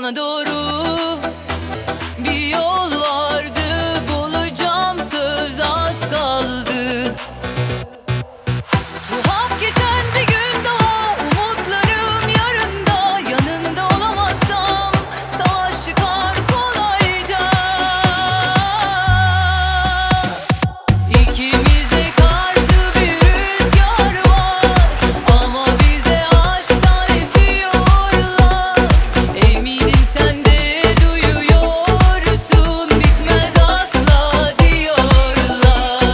sana doğru bir yol vardı, bulacağım söz az kaldı. Tuhaf geçen bir gün daha, umutlarım yarında, yanında olamazsam savaş çıkar kolayca. İkimize karşı bir rüzgar var ama bize aşktan esiyorlar. Eminim sen de duyuyorsun, bitmez asla diyorlar.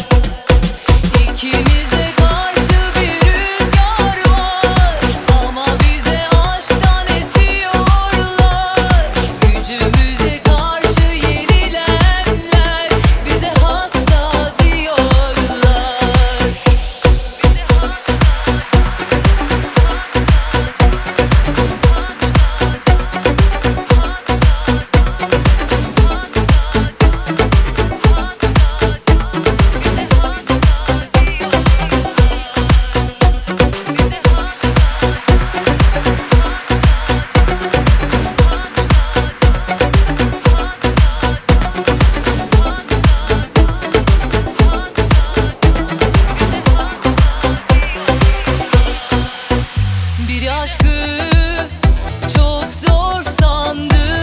İkimize karşı bir rüzgar var ama bize aşktan esiyorlar. Gücümüze karşı yenilenler bize hasta diyorlar. Bir aşkı çok zor sandım.